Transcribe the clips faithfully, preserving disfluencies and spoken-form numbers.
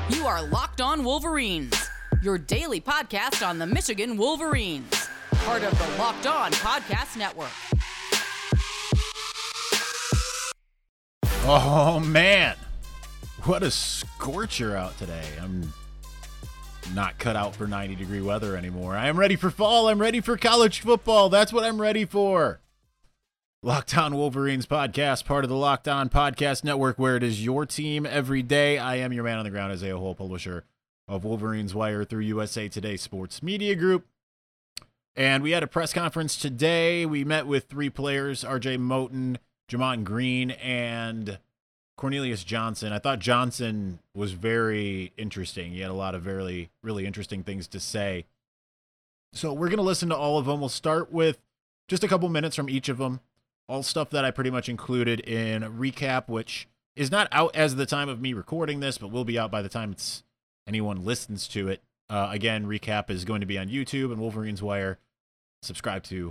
You are Locked On Wolverines, your daily podcast on the Michigan Wolverines, part of the Locked On Podcast Network. Oh, man. What a scorcher out today. I'm not cut out for ninety degree weather anymore. I am ready for fall. I'm ready for college football. That's what I'm ready for. Locked On Wolverines podcast, part of the Locked On Podcast Network, where it is your team every day. I am your man on the ground, Isaiah Hole, publisher of Wolverines Wire through U S A Today Sports Media Group. And we had a press conference today. We met with three players, R J Moten, Jamon Green, and Cornelius Johnson. I thought Johnson was very interesting. He had a lot of very, really interesting things to say. So we're going to listen to all of them. We'll start with just a couple minutes from each of them. All stuff that I pretty much included in recap, which is not out as the time of me recording this, but will be out by the time it's anyone listens to it. Uh, again, recap is going to be on YouTube and Wolverines Wire. Subscribe to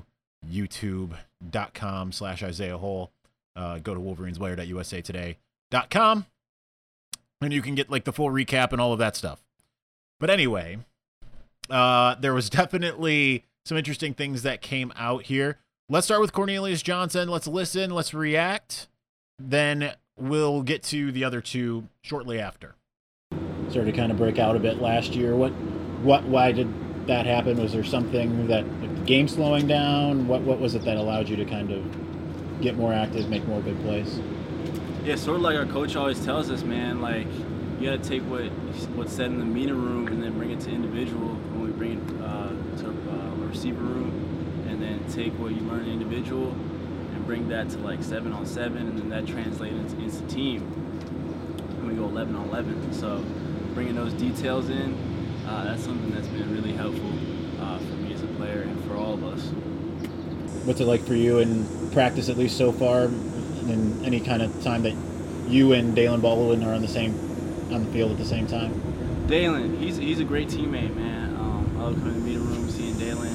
youtube.com slash Isaiah Hole. Uh, go to wolverineswire dot u s a today dot com and you can get like the full recap and all of that stuff. But anyway, uh, there was definitely some interesting things that came out here. Let's start with Cornelius Johnson. Let's listen. Let's react. Then we'll get to the other two shortly after. Started to kind of break out a bit last year. What, what, why did that happen? Was there something that like, the game slowing down? What, what was it that allowed you to kind of get more active, make more big plays? Yeah, sort of like our coach always tells us, man. Like you got to take what what's said in the meeting room and then bring it to individual. When we bring it uh, to uh, a receiver room. And then take what you learn individual and bring that to like seven on seven, and then that translates into, into team. And we go eleven on eleven. So bringing those details in, uh, that's something that's been really helpful uh, for me as a player and for all of us. What's it like for you in practice, at least so far, in any kind of time that you and Dalen Baldwin are on the same on the field at the same time? Dalen, he's he's a great teammate, man. Um, I love coming to the meeting room, seeing Dalen.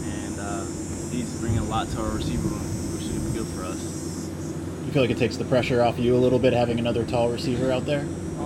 He's bringing a lot to our receiver room, which is good for us. You feel like it takes the pressure off you a little bit having another tall receiver out there?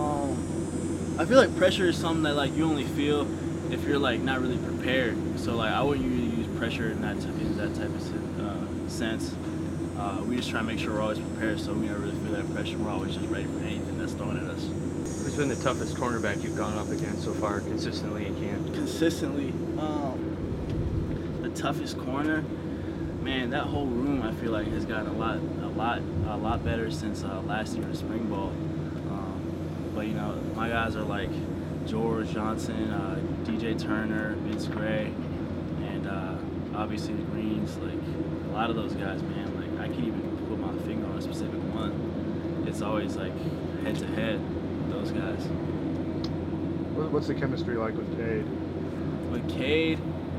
Um, I feel like pressure is something that like you only feel if you're like not really prepared. So like I wouldn't usually use pressure in that t- in that type of uh, sense. Uh, we just try to make sure we're always prepared, so we never really feel that pressure. We're always just ready for anything that's thrown at us. Who's been the toughest cornerback you've gone up against so far, consistently in camp? Consistently. Um, toughest corner, man, that whole room I feel like has gotten a lot a lot a lot better since uh, last year in spring ball. Um, but you know, my guys are like George Johnson, uh, D J Turner, Vince Gray, and uh, obviously the Greens. Like a lot of those guys, man, like I can't even put my finger on a specific one. It's always like head to head with those guys. What's the chemistry like with Cade? With Cade,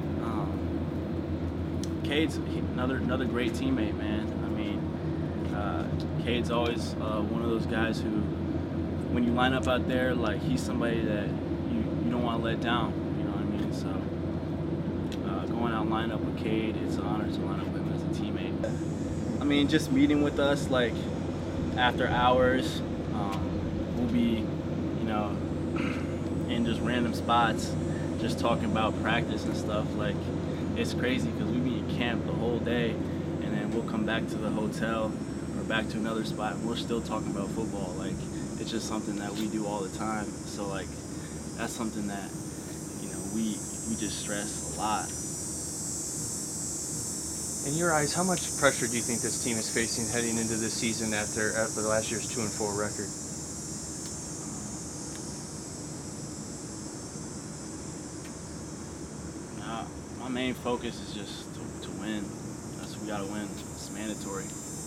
Cade's another another great teammate, man. I mean, uh, Cade's always uh, one of those guys who, when you line up out there, like he's somebody that you, you don't want to let down. You know what I mean? So uh, going out and line up with Cade, it's an honor to line up with him as a teammate. I mean, just meeting with us like after hours, um, we'll be, you know, in just random spots, just talking about practice and stuff. Like it's crazy because we be in camp the whole day, and then we'll come back to the hotel or back to another spot, and we're still talking about football. Like, it's just something that we do all the time. So, like, that's something that, you know, we we just stress a lot. In your eyes, how much pressure do you think this team is facing heading into this season after after last year's two and four record? My main focus is just to, to win. That's what we gotta win. It's mandatory.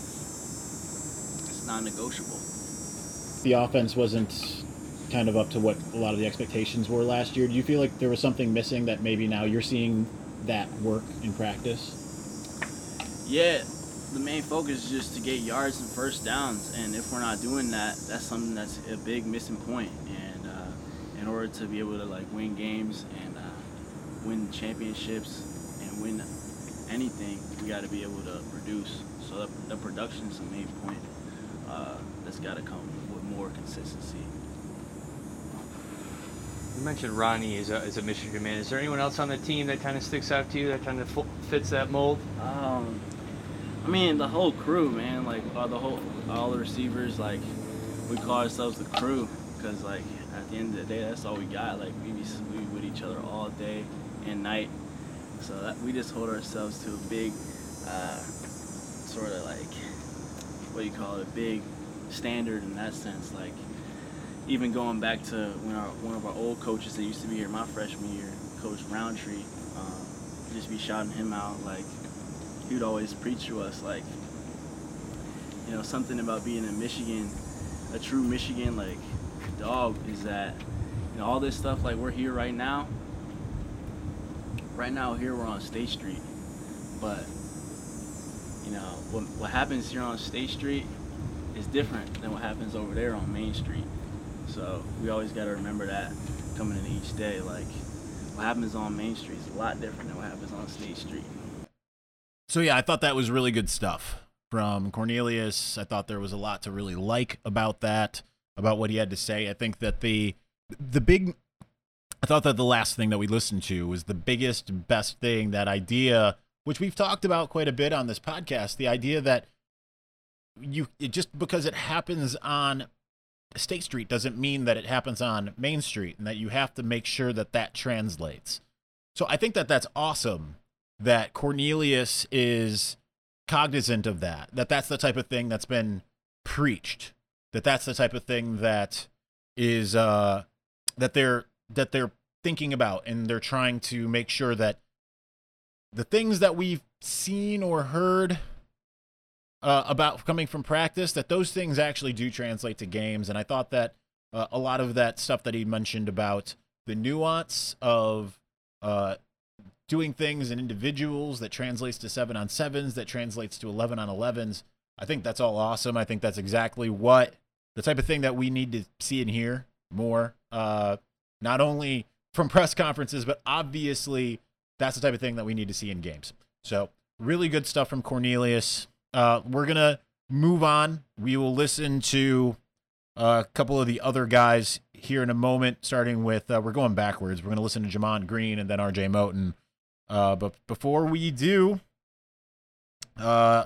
It's non-negotiable. The offense wasn't kind of up to what a lot of the expectations were last year. Do you feel like there was something missing that maybe now you're seeing that work in practice? Yeah, the main focus is just to get yards and first downs, and if we're not doing that, that's something that's a big missing point. And uh, in order to be able to like win games and uh, win championships and win anything, we got to be able to produce. So the, the production is the main point. Uh, that's got to come with more consistency. You mentioned Ronnie is a, is a Michigan man. Is there anyone else on the team that kind of sticks out to you that kind of f- fits that mold? Um, I mean, the whole crew, man. Like all the whole, all the receivers. Like we call ourselves the crew, because like at the end of the day, that's all we got. Like we be we with each other all day and night. So that, we just hold ourselves to a big, uh, sort of like, what do you call it, a big standard in that sense. Like even going back to when our one of our old coaches that used to be here my freshman year, Coach Roundtree, um, just be shouting him out. Like he would always preach to us, like, you know, something about being in Michigan, a true Michigan like dog, is that, you know, all this stuff, like we're here right now. Right now here we're on State Street, but you know what, what happens here on State Street is different than what happens over there on Main Street. So we always got to remember that coming into each day. Like what happens on Main Street is a lot different than what happens on State Street. So yeah, I thought that was really good stuff from Cornelius. I thought there was a lot to really like about that, about what he had to say. I think that the the big I thought that the last thing that we listened to was the biggest, best thing, that idea, which we've talked about quite a bit on this podcast, the idea that you it just because it happens on State Street doesn't mean that it happens on Main Street, and that you have to make sure that that translates. So I think that that's awesome that Cornelius is cognizant of that, that that's the type of thing that's been preached, that that's the type of thing that is uh, that they're that they're thinking about, and they're trying to make sure that the things that we've seen or heard uh, about coming from practice, that those things actually do translate to games. And I thought that uh, a lot of that stuff that he mentioned about the nuance of uh, doing things in individuals that translates to seven on sevens, that translates to eleven on elevens, I think that's all awesome. I think that's exactly what the type of thing that we need to see and hear more. Uh, Not only from press conferences, but obviously that's the type of thing that we need to see in games. So really good stuff from Cornelius. Uh, we're going to move on. We will listen to a couple of the other guys here in a moment, starting with, uh, we're going backwards. We're going to listen to Jamon Green and then R J Moten. Uh, but before we do, uh,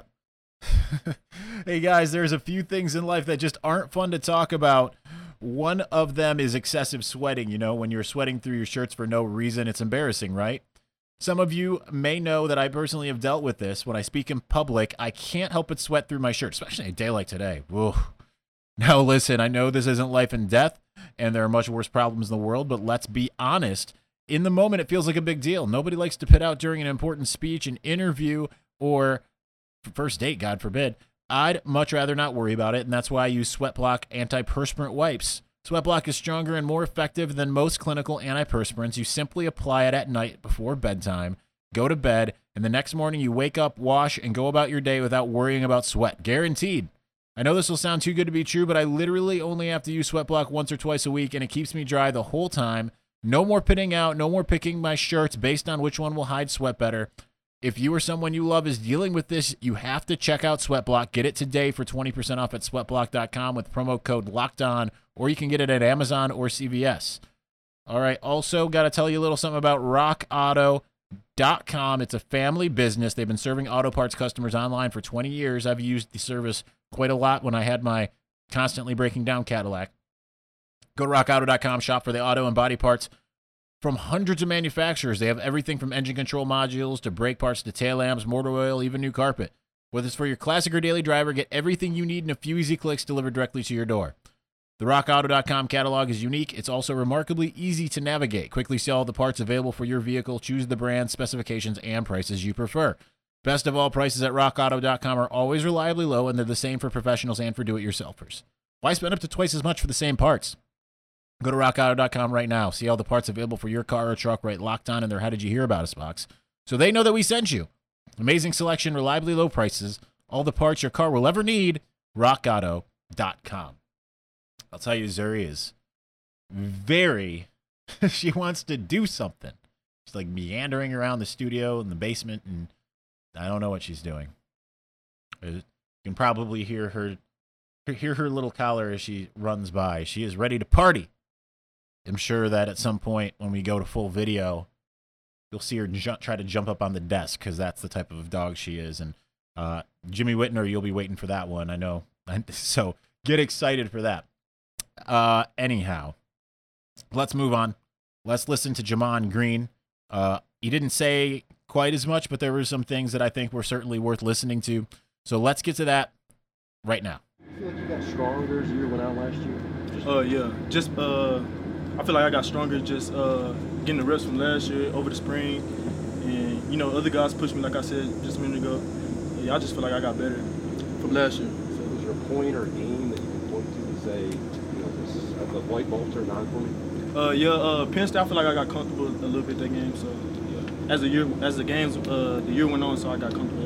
hey guys, there's a few things in life that just aren't fun to talk about. One of them is excessive sweating. You know, when you're sweating through your shirts for no reason, it's embarrassing, right? Some of you may know that I personally have dealt with this. When I speak in public, I can't help but sweat through my shirt, especially a day like today. Whoa. Now listen, I know this isn't life and death, and there are much worse problems in the world, but let's be honest. In the moment, it feels like a big deal. Nobody likes to pit out during an important speech, an interview, or first date, God forbid. I'd much rather not worry about it, and that's why I use Sweatblock antiperspirant wipes. Sweatblock is stronger and more effective than most clinical antiperspirants. You simply apply it at night before bedtime, go to bed, and the next morning you wake up, wash, and go about your day without worrying about sweat. Guaranteed. I know this will sound too good to be true, but I literally only have to use Sweatblock once or twice a week, and it keeps me dry the whole time. No more pitting out, no more picking my shirts based on which one will hide sweat better. If you or someone you love is dealing with this, you have to check out Sweatblock. Get it today for twenty percent off at sweatblock dot com with promo code LOCKEDON, or you can get it at Amazon or C V S. All right, also got to tell you a little something about rock auto dot com. It's a family business. They've been serving auto parts customers online for twenty years. I've used the service quite a lot when I had my constantly breaking down Cadillac. Go to rock auto dot com, shop for the auto and body parts from hundreds of manufacturers. They have everything from engine control modules to brake parts to tail lamps, motor oil, even new carpet. Whether it's for your classic or daily driver, get everything you need in a few easy clicks delivered directly to your door. The rock auto dot com catalog is unique. It's also remarkably easy to navigate. Quickly see all the parts available for your vehicle. Choose the brand, specifications, and prices you prefer. Best of all, prices at rock auto dot com are always reliably low, and they're the same for professionals and for do-it-yourselfers. Why spend up to twice as much for the same parts? Go to rock auto dot com right now. See all the parts available for your car or truck right locked on in their How Did You Hear About Us box, so they know that we sent you. Amazing selection, reliably low prices, all the parts your car will ever need. rock auto dot com. I'll tell you, Zuri is very, she wants to do something. She's like meandering around the studio in the basement, and I don't know what she's doing. You can probably hear her, hear her little collar as she runs by. She is ready to party. am sure that at some point when we go to full video, you'll see her ju- try to jump up on the desk because that's the type of dog she is. And uh, Jimmy Whitner, you'll be waiting for that one, I know. So get excited for that. Uh, anyhow, let's move on. Let's listen to Gemon Green. Uh, he didn't say quite as much, but there were some things that I think were certainly worth listening to. So let's get to that right now. I feel like you got stronger as the year went out last year. Oh uh, yeah, just uh, I feel like I got stronger just uh, getting the reps from last year over the spring, and you know other guys pushed me like I said just a minute ago. Yeah, I just feel like I got better from last year. So was there a point or a game that you can point to and say, you know, this is the white bolts are not for me? Uh, yeah, uh, Penn State, I feel like I got comfortable a little bit that game. So yeah, as the year as the games uh, the year went on, so I got comfortable.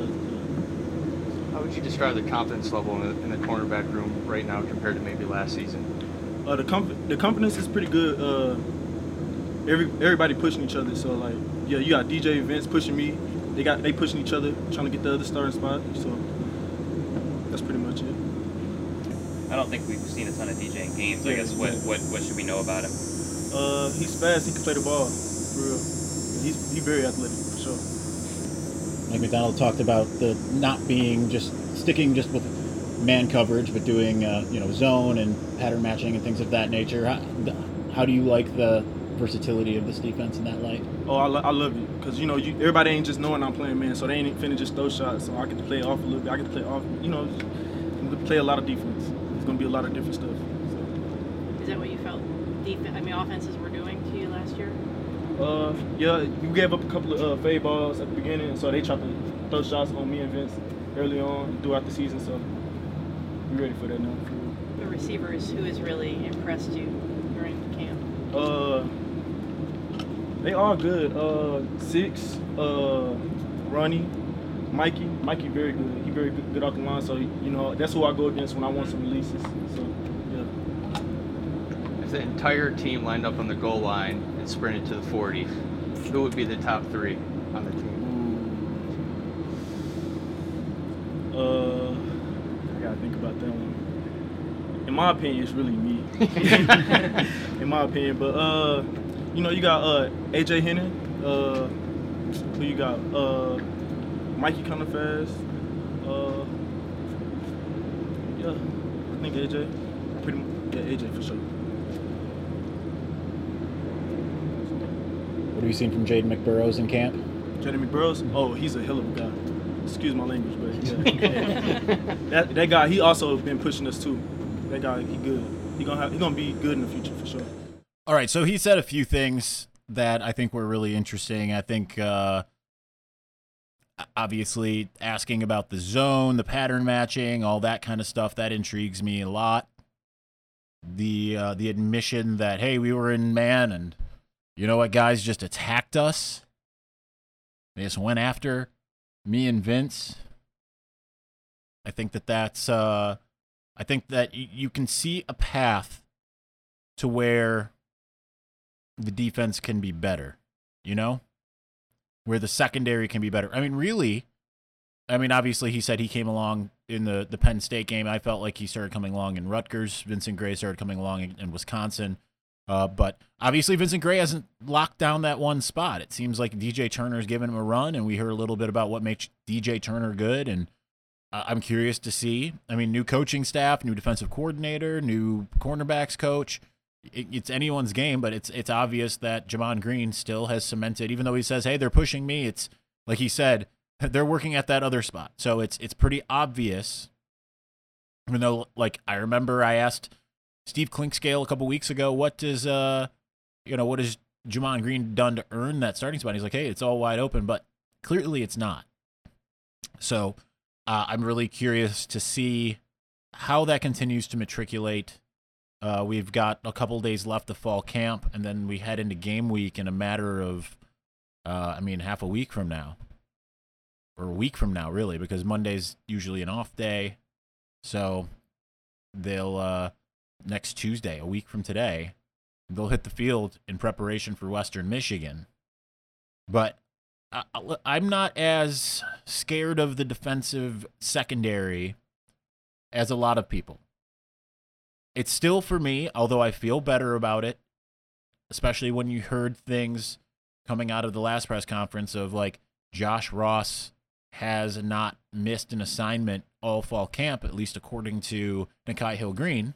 How would you describe the confidence level in the, in the cornerback room right now compared to maybe last season? Uh, the comf- the confidence is pretty good. Uh, every everybody pushing each other. So like, yeah, you got D J Vince pushing me. They got they pushing each other, trying to get the other starting spot. So that's pretty much it. I don't think we've seen a ton of D J in games. I Yeah, guess what, yeah. what what should we know about him? Uh, he's fast. He can play the ball for real. He's he very athletic for sure. Mike McDonald talked about the not being just sticking just with man coverage, but doing uh, you know zone and pattern matching and things of that nature. How, how do you like the versatility of this defense in that light? Oh, I, lo- I love it because you know you, everybody ain't just knowing I'm playing man, so they ain't finna just throw shots. So I get to play off a little bit. I get to play off, you know, play a lot of defense. It's gonna be a lot of different stuff. So. Is that what you felt? Def- I mean, offenses were doing to you last year? Uh, yeah, you gave up a couple of uh, fade balls at the beginning, so they tried to throw shots on me and Vince early on throughout the season. So we're ready for that now. The receivers, who has really impressed you during camp? Uh, they all good. Uh, Six, uh, Ronnie, Mikey. Mikey very good. He very good, good off the line. So you know that's who I go against when I want some releases. So yeah. If the entire team lined up on the goal line and sprinted to the forty, who would be the top three on the team? Uh, I gotta think about that one. In my opinion, it's really me. In my opinion, but uh, you know, you got uh A J Hennon. Uh, who you got? Uh, Mikey kind of fast. Uh, yeah, I think A J. Pretty much, yeah, A J for sure. What have you seen from Jaden McBurrows in camp? Jaden McBurrows? Oh, he's a hell of a guy. Excuse my language, but yeah. that that guy, he also been pushing us too. That guy, he good. He gonna have, he gonna be good in the future for sure. All right, so he said a few things that I think were really interesting. I think uh, obviously asking about the zone, the pattern matching, all that kind of stuff, that intrigues me a lot. The uh, the admission that, hey, we were in man and you know what, guys just attacked us. They just went after me and Vince. I think that that's, uh, I think that y- you can see a path to where the defense can be better, you know? Where the secondary can be better. I mean, really, I mean, obviously he said he came along in the, the Penn State game. I felt like he started coming along in Rutgers. Vincent Gray started coming along in, in Wisconsin. Uh, but obviously Vincent Gray hasn't locked down that one spot. It seems like D J Turner's giving him a run, and we heard a little bit about what makes D J Turner good, and uh, I'm curious to see. I mean, new coaching staff, new defensive coordinator, new cornerbacks coach. It, it's anyone's game, but it's it's obvious that Gemon Green still has cemented, even though he says, hey, they're pushing me, it's like he said, they're working at that other spot. So it's it's pretty obvious, even though, like, I remember I asked Steve Clinkscale a couple weeks ago, what does uh, you know, what has Gemon Green done to earn that starting spot? He's like, hey, it's all wide open, but clearly it's not. So uh, I'm really curious to see how that continues to matriculate. Uh, we've got a couple days left of fall camp, and then we head into game week in a matter of, uh, I mean, half a week from now, or a week from now, really, because Monday's usually an off day. So they'll. Uh, Next Tuesday, a week from today, they'll hit the field in preparation for Western Michigan. But I, I'm not as scared of the defensive secondary as a lot of people. It's still, for me, although I feel better about it, especially when you heard things coming out of the last press conference of like Josh Ross has not missed an assignment all fall camp, at least according to Nikhai Hill-Green.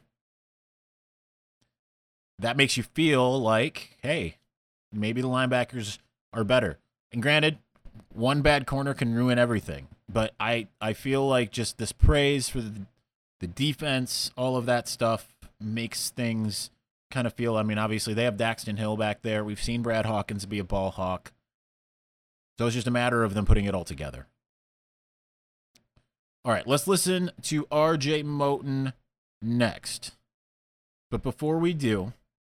That makes you feel like, hey, maybe the linebackers are better. And granted, one bad corner can ruin everything. But I, I feel like just this praise for the, the defense, all of that stuff makes things kind of feel, I mean, obviously they have Daxton Hill back there. We've seen Brad Hawkins be a ball hawk. So it's just a matter of them putting it all together. All right, let's listen to R J Moten next. But before we do,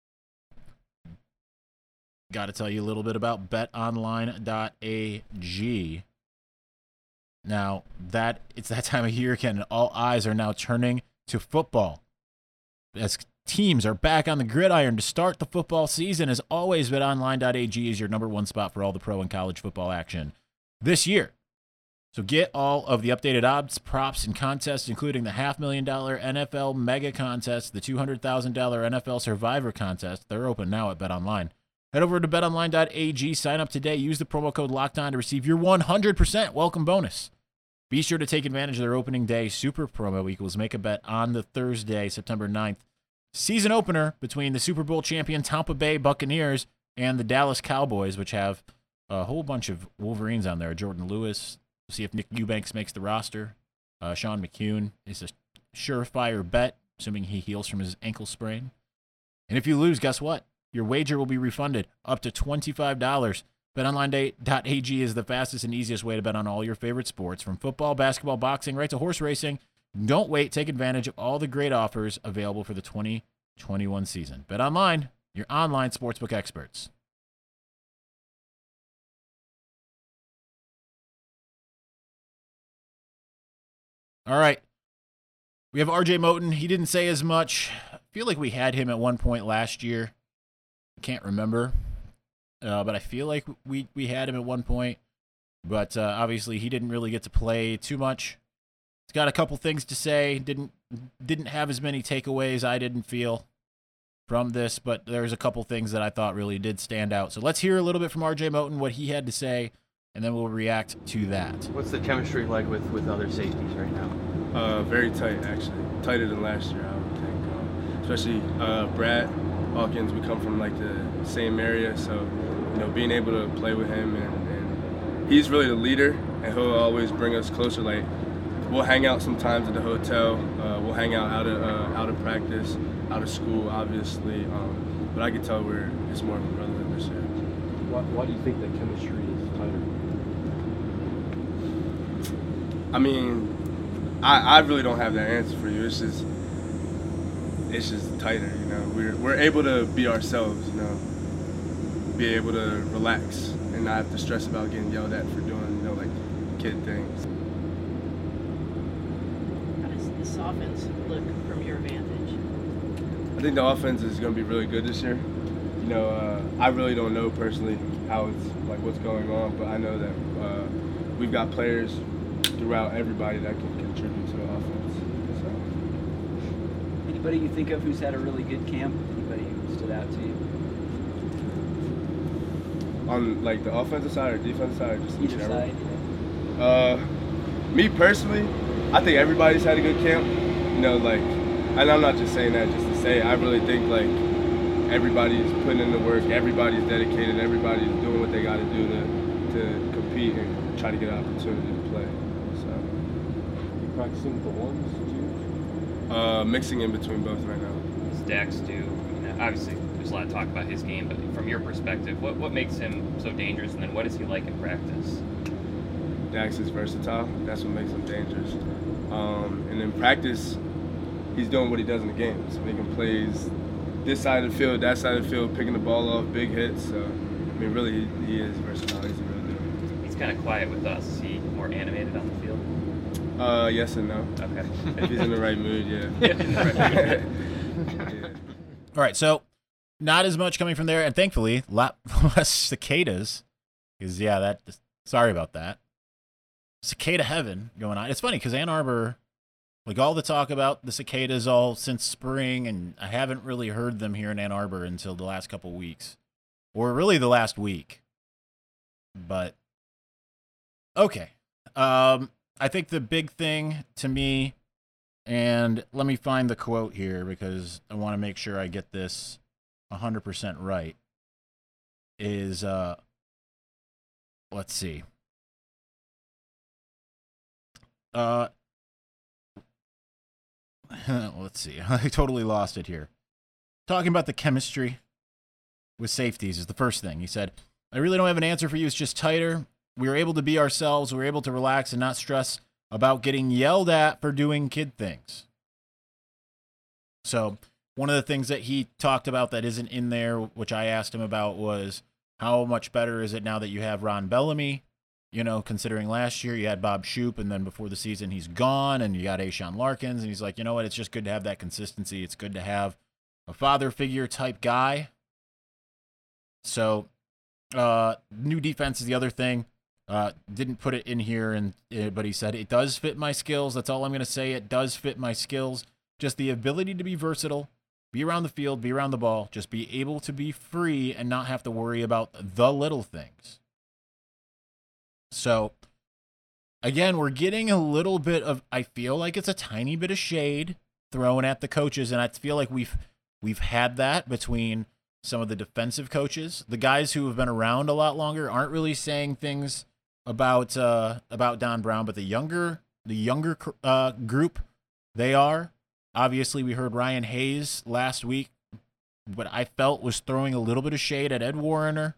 got to tell you a little bit about bet online dot a g. Now, that it's that time of year again, and all eyes are now turning to football. As teams are back on the gridiron to start the football season, as always, bet online dot a g is your number one spot for all the pro and college football action this year. So get all of the updated odds, props, and contests, including the half million dollar N F L Mega Contest, the two hundred thousand dollars N F L Survivor Contest. They're open now at BetOnline. Head over to bet online dot a g, sign up today, use the promo code LOCKEDON to receive your one hundred percent welcome bonus. Be sure to take advantage of their opening day super promo equals make a bet on the Thursday, September ninth. Season opener between the Super Bowl champion Tampa Bay Buccaneers and the Dallas Cowboys, which have a whole bunch of Wolverines on there. Jordan Lewis. See if Nick Eubanks makes the roster. Uh, Sean McCune is a surefire bet, assuming he heals from his ankle sprain. And if you lose, guess what? Your wager will be refunded up to twenty-five dollars. bet online dot a g is the fastest and easiest way to bet on all your favorite sports, from football, basketball, boxing, right to horse racing. Don't wait. Take advantage of all the great offers available for the twenty twenty-one season. BetOnline, your online sportsbook experts. All right. We have R J Moten. He didn't say as much. I feel like we had him at one point last year. I can't remember. Uh, but I feel like we, we had him at one point. But uh, obviously he didn't really get to play too much. He's got a couple things to say. Didn't didn't have as many takeaways, I didn't feel, from this. But there's a couple things that I thought really did stand out. So let's hear a little bit from R J Moten, what he had to say, and then we'll react to that. What's the chemistry like with, with other safeties right now? Uh, very tight, actually. Tighter than last year, I would think. Um, especially uh, Brad Hawkins, we come from like the same area, so you know, being able to play with him, and, and he's really the leader, and he'll always bring us closer. Like we'll hang out sometimes at the hotel, uh, we'll hang out out of uh, out of practice, out of school, obviously. Um, but I can tell we're it's more of a brother than this year. Why, why do you think that chemistry is tighter? I mean, I, I really don't have that answer for you. It's just, it's just tighter, you know. We're we're able to be ourselves, you know. Be able to relax and not have to stress about getting yelled at for doing, you know, like kid things. How does this offense look from your vantage? I think the offense is going to be really good this year. You know, uh, I really don't know personally how it's like what's going on, but I know that uh, we've got players throughout everybody that can contribute to the offense. So. Anybody you think of who's had a really good camp? Anybody who stood out to you? On like the offensive side or defensive side, or just in Either general? side. Yeah. Uh, me personally, I think everybody's had a good camp. You know, like, and I'm not just saying that just to say it. I really think like everybody's putting in the work, everybody's dedicated, everybody's doing what they got to do to to compete and try to get an opportunity to play. So. You practicing with the ones too? Uh, mixing in between both right now. Does Dax do? You know, obviously, there's a lot of talk about his game, but from your perspective, what what makes him so dangerous, and then what is he like in practice? Dax is versatile. That's what makes him dangerous. Um, and in practice, he's doing what he does in the games, making plays this side of the field, that side of the field, picking the ball off, big hits. So, I mean, really, he, he is versatile. He's a real deal. He's kind of quiet with us. Is he more animated on the field? Uh, yes and no. Okay. If he's in the right mood, yeah. In the right mood. Yeah. All right, so not as much coming from there, and thankfully, a lot less cicadas. Because, yeah, that. Sorry about that. Cicada heaven going on. It's funny because Ann Arbor Like all the talk about the cicadas all since spring, and I haven't really heard them here in Ann Arbor until the last couple weeks. Or really the last week. But, okay. Um, I think the big thing to me, and let me find the quote here because I want to make sure I get this one hundred percent right, is, uh, let's see. Uh, let's see. I totally lost it here. Talking about the chemistry with safeties is the first thing. He said, I really don't have an answer for you. It's just tighter. We were able to be ourselves. We were able to relax and not stress about getting yelled at for doing kid things. So one of the things that he talked about that isn't in there, which I asked him about, was how much better is it now that you have Ron Bellamy? You know, considering last year you had Bob Shoop, and then before the season he's gone, and you got Ashawn Larkins, and he's like, you know what, it's just good to have that consistency. It's good to have a father figure type guy. So, uh, new defense is the other thing. Uh, didn't put it in here, and uh, but he said it does fit my skills. That's all I'm going to say. It does fit my skills. Just the ability to be versatile, be around the field, be around the ball, just be able to be free and not have to worry about the little things. So, again, we're getting a little bit of, I feel like it's a tiny bit of shade thrown at the coaches, and I feel like we've we've had that between some of the defensive coaches. The guys who have been around a lot longer aren't really saying things about uh, about Don Brown, but the younger the younger uh, group, they are. Obviously, we heard Ryan Hayes last week, but I felt was throwing a little bit of shade at Ed Warrener.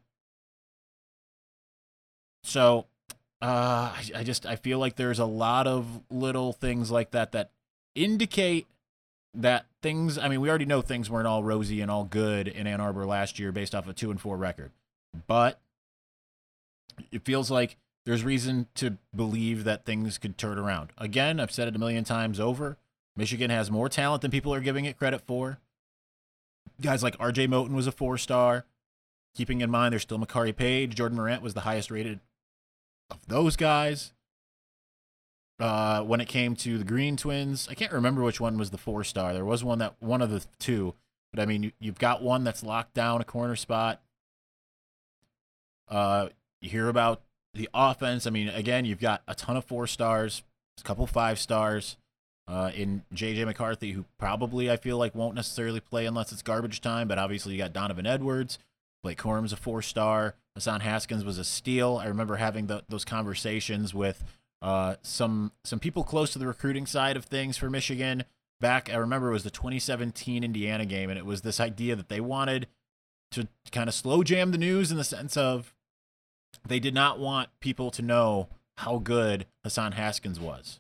So, uh, I, I just I feel like there's a lot of little things like that that indicate that things, I mean, we already know things weren't all rosy and all good in Ann Arbor last year based off a two and four record. But it feels like there's reason to believe that things could turn around. Again, I've said it a million times over. Michigan has more talent than people are giving it credit for. Guys like R J Moten was a four-star. Keeping in mind there's still Makari Page. Jordan Morant was the highest rated of those guys. Uh, when it came to the Green Twins, I can't remember which one was the four-star. There was one that one of the two, but I mean, you, you've got one that's locked down a corner spot. Uh, you hear about the offense. I mean, again, you've got a ton of four stars, a couple five stars. Uh, in J J McCarthy, who probably I feel like won't necessarily play unless it's garbage time, but obviously you got Donovan Edwards. Blake Corum's a four-star. Hassan Haskins was a steal. I remember having the, those conversations with uh, some some people close to the recruiting side of things for Michigan. Back, I remember it was the twenty seventeen Indiana game, and it was this idea that they wanted to kind of slow jam the news in the sense of they did not want people to know how good Hassan Haskins was.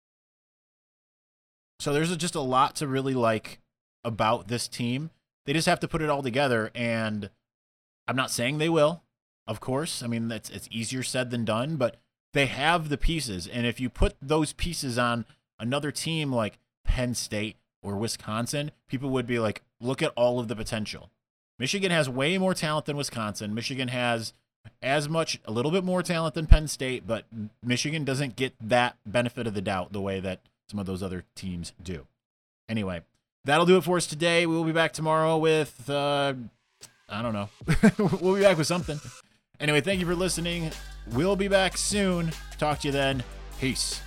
So there's just a lot to really like about this team. They just have to put it all together, and I'm not saying they will, of course. I mean, that's it's easier said than done, but they have the pieces, and if you put those pieces on another team like Penn State or Wisconsin, people would be like, look at all of the potential. Michigan has way more talent than Wisconsin. Michigan has as much, a little bit more talent than Penn State, but Michigan doesn't get that benefit of the doubt the way that some of those other teams do. Anyway, that'll do it for us today. We will be back tomorrow with, uh, I don't know. We'll be back with something. Anyway, thank you for listening. We'll be back soon. Talk to you then. Peace.